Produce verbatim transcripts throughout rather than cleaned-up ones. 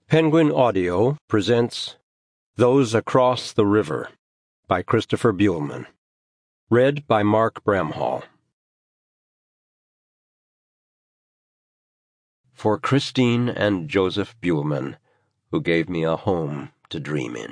Penguin Audio presents Those Across the River by Christopher Buehlman. Read by Mark Bramhall. For Christine and Joseph Buehlman, who gave me a home to dream in.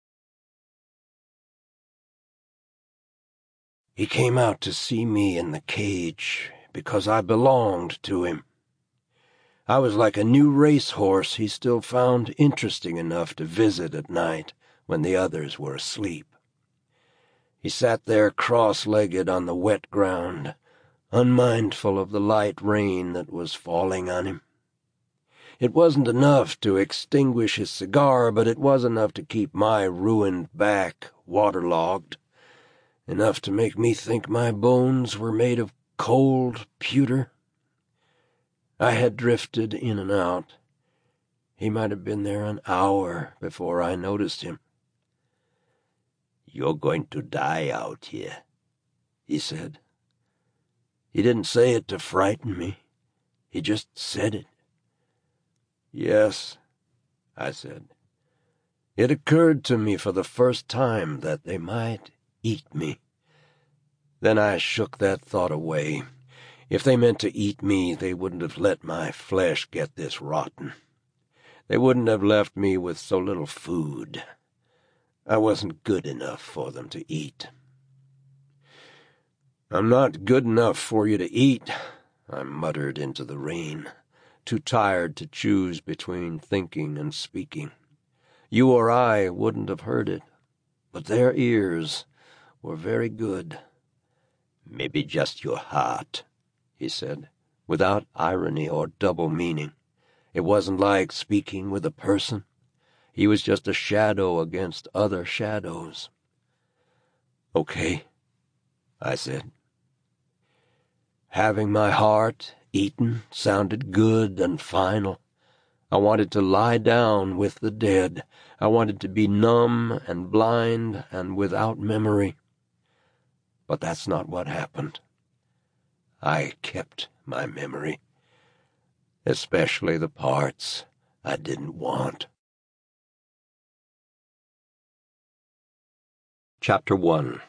He came out to see me in the cage because I belonged to him. I was like a new racehorse he still found interesting enough to visit at night when the others were asleep. He sat there cross-legged on the wet ground, unmindful of the light rain that was falling on him. It wasn't enough to extinguish his cigar, but it was enough to keep my ruined back waterlogged, enough to make me think my bones were made of cold pewter. I had drifted in and out. He might have been there an hour before I noticed him. "You're going to die out here," he said. He didn't say it to frighten me. He just said it. "Yes," I said. It occurred to me for the first time that they might eat me. Then I shook that thought away. If they meant to eat me, they wouldn't have let my flesh get this rotten. They wouldn't have left me with so little food. I wasn't good enough for them to eat. "I'm not good enough for you to eat," I muttered into the rain, too tired to choose between thinking and speaking. You or I wouldn't have heard it, but their ears were very good. "Maybe just your heart," he said, without irony or double meaning. It wasn't like speaking with a person. He was just a shadow against other shadows. "Okay," I said. Having my heart eaten sounded good and final. I wanted to lie down with the dead. I wanted to be numb and blind and without memory. But that's not what happened. I kept my memory, especially the parts I didn't want. Chapter one.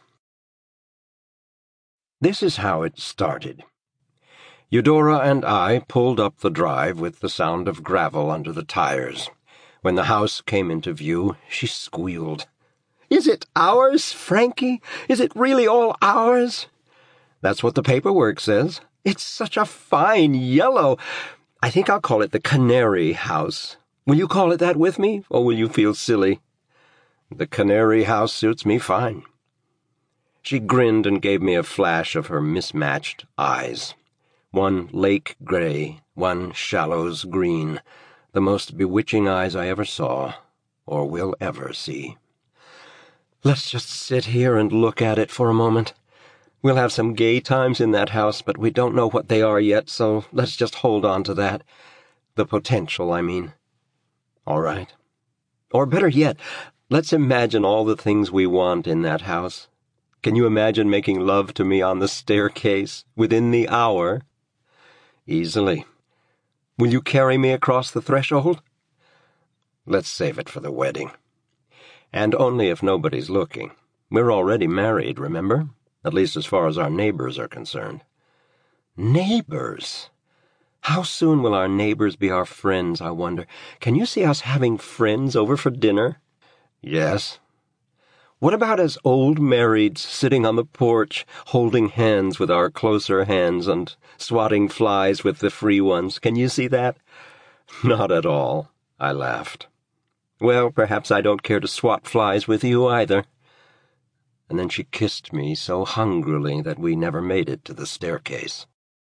This is how it started. Eudora and I pulled up the drive with the sound of gravel under the tires. When the house came into view, she squealed. "Is it ours, Frankie? Is it really all ours?" "That's what the paperwork says. It's such a fine yellow. I think I'll call it the Canary House. Will you call it that with me, or will you feel silly?" "The Canary House suits me fine." She grinned and gave me a flash of her mismatched eyes. One lake gray, one shallows green, the most bewitching eyes I ever saw, or will ever see. "Let's just sit here and look at it for a moment. We'll have some gay times in that house, but we don't know what they are yet, so let's just hold on to that. The potential, I mean." "All right. Or better yet, let's imagine all the things we want in that house. Can you imagine making love to me on the staircase within the hour?" "Easily. Will you carry me across the threshold?" "Let's save it for the wedding. And only if nobody's looking. We're already married, remember? At least as far as our neighbors are concerned." "Neighbors? How soon will our neighbors be our friends, I wonder? Can you see us having friends over for dinner?" "Yes." "What about as old marrieds sitting on the porch, holding hands with our closer hands and swatting flies with the free ones? Can you see that?" "Not at all," I laughed. "Well, perhaps I don't care to swat flies with you either." And then she kissed me so hungrily that we never made it to the staircase.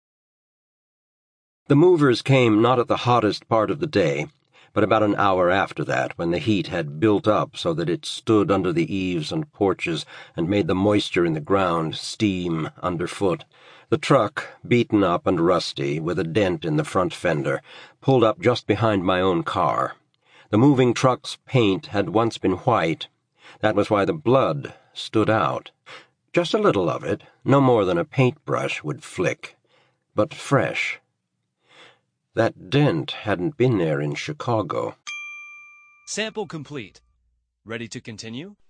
The movers came not at the hottest part of the day, but about an hour after that, when the heat had built up so that it stood under the eaves and porches and made the moisture in the ground steam underfoot. The truck, beaten up and rusty, with a dent in the front fender, pulled up just behind my own car. The moving truck's paint had once been white. That was why the blood stood out. Just a little of it, no more than a paintbrush would flick, but fresh. That dent hadn't been there in Chicago. Sample complete. Ready to continue?